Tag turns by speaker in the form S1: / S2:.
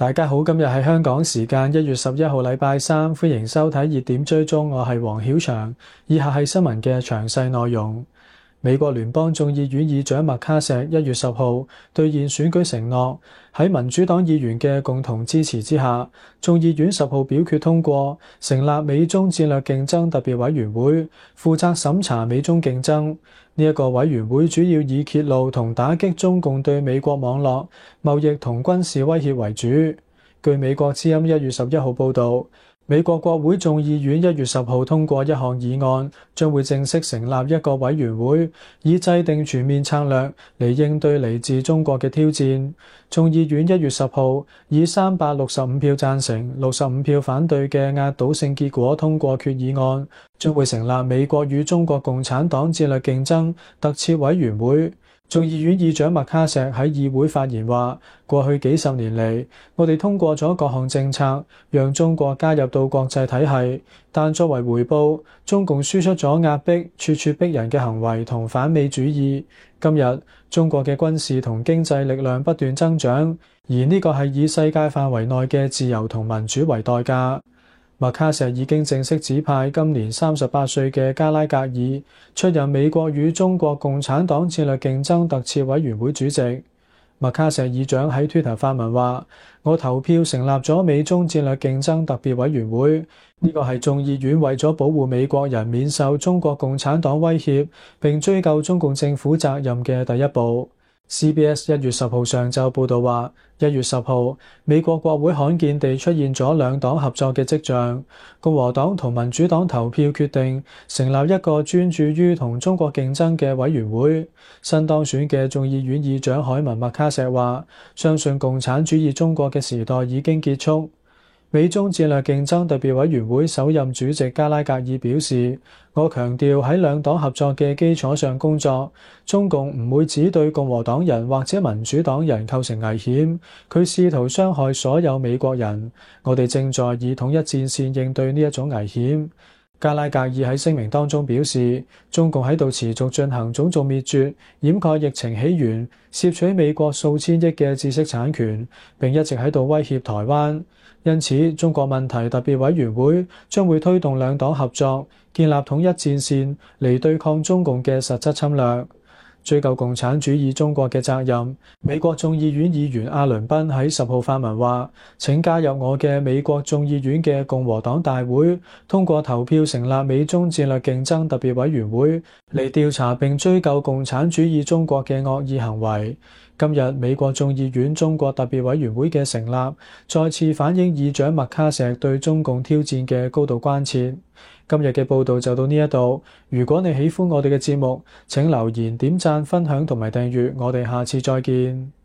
S1: 大家好，今日係香港時間1月11號禮拜三，歡迎收睇熱點追蹤，我係黃曉翔。以下係新聞嘅詳細內容。美國聯邦眾議院議長麥卡錫1月10號兌現選舉承諾，喺民主黨議員嘅共同支持之下，眾議院10號表決通過成立美中戰略競爭特別委員會，負責審查美中競爭。呢一個委員會主要以揭露同打擊中共對美國網絡、貿易同軍事威脅為主。據美國之音1月11號報導，美國國會眾議院1月10號通過一項議案，將會正式成立一個委員會，以制定全面策略嚟應對嚟自中國嘅挑戰。眾議院1月10號以365票贊成、65票反對嘅壓倒性結果通過決議案，將會成立美國與中國共產黨戰略競爭特設委員會。眾議院議長麥卡錫喺議會發言話：過去幾十年嚟，我哋通過咗各項政策，讓中國加入到國際體系，但作為回報，中共輸出咗壓迫、咄咄逼人嘅行為同反美主義。今日，中國嘅軍事同經濟力量不斷增長，而呢個係以世界範圍內嘅自由同民主為代價。麥卡錫已經正式指派今年38歲嘅加拉格爾出任美國與中國共產黨戰略競爭特設委員會主席。麥卡錫議長喺 Twitter 發文話：我投票成立咗美中戰略競爭特別委員會，呢個係眾議院為咗保護美國人免受中國共產黨威脅並追究中共政府責任嘅第一步。CBS 1月10號上晝報導話，1月10號，美國國會罕見地出現咗兩黨合作嘅跡象。共和黨同民主黨投票決定成立一個專注於同中國競爭嘅委員會。新當選嘅眾議院議長凱文麥卡錫話：相信共產主義中國嘅時代已經結束。美中戰略競爭特別委員會首任主席加拉格爾表示：我強調喺兩黨合作嘅基礎上工作，中共唔會只對共和黨人或者民主黨人構成危險，佢試圖傷害所有美國人。我哋正在以統一戰線應對呢一種危險。加拉格爾喺聲明當中表示，中共喺度持續進行種族滅絕，掩蓋疫情起源，竊取美國數千億嘅知識產權，並一直喺度威脅台灣。因此，中國問題特別委員會將會推動兩黨合作，建立統一戰線嚟對抗中共嘅實質侵略。追究共產主義中國嘅責任，美國眾議院議員阿倫賓喺10號發文話：請加入我嘅美國眾議院嘅共和黨大會，通過投票成立美中戰略競爭特別委員會嚟調查並追究共產主義中國嘅惡意行為。今日美國眾議院中國特別委員會嘅成立，再次反映議長麥卡錫對中共挑戰嘅高度關切。今日嘅報道就到呢一度。如果你喜歡我哋嘅節目，請留言、點讚、分享同埋訂閱。我哋下次再見。